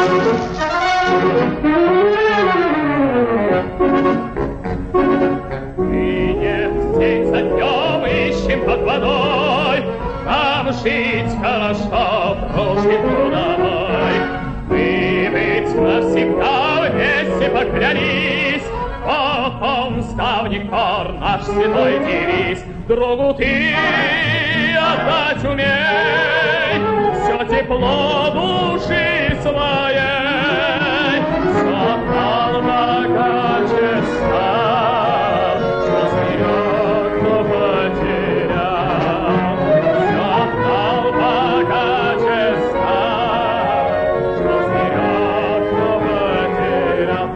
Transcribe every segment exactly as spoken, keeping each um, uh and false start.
Под водой, там жить хорошо, дружки трудовой. Вы быть навсегда вместе поклялись, потом став никор наш святой девиз. Другу ты отдать умей все тепло души своей. Запал богаче стал, что сберег, но потерял. Запал богаче стал, что сберег, но потерял.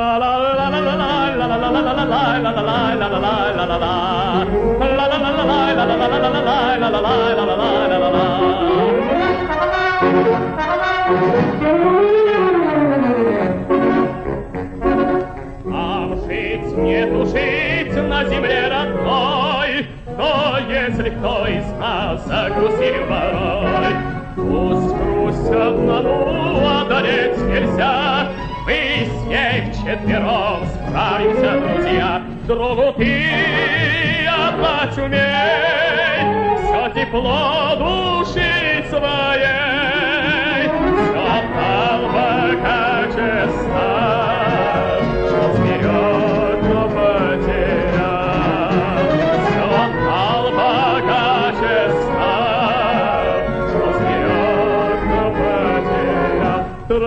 Нам жить, не тужить на земле родной, но если кто из нас загрузил порой, пусть грусть одному одолеть нельзя, мы с ней вчетвером справимся, друзья. Другу ты отдать умей все тепло души своей. Все отдал богаче стал, что сберег, но потерял. Все отдал богаче стал, что сберег, но потерял.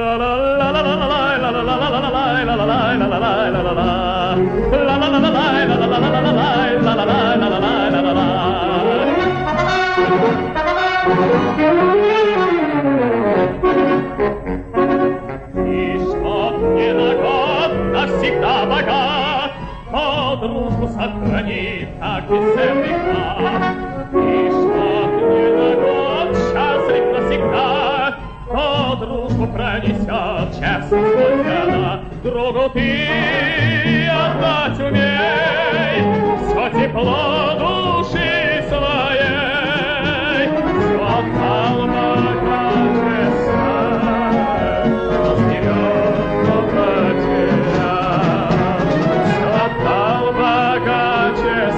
И чтоб не на год навсегда богат, то дружбу сохранит, как бесценный клад. И чтоб не на год счастлив навсегда, то дружбу пронесет честно сквозь года. Другу ты отдать умей все тепло души своей. Все отдал богаче стал, что сберег, но потерял. Все отдал богаче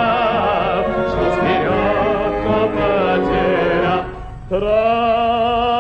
стал, что сберег, но потерял.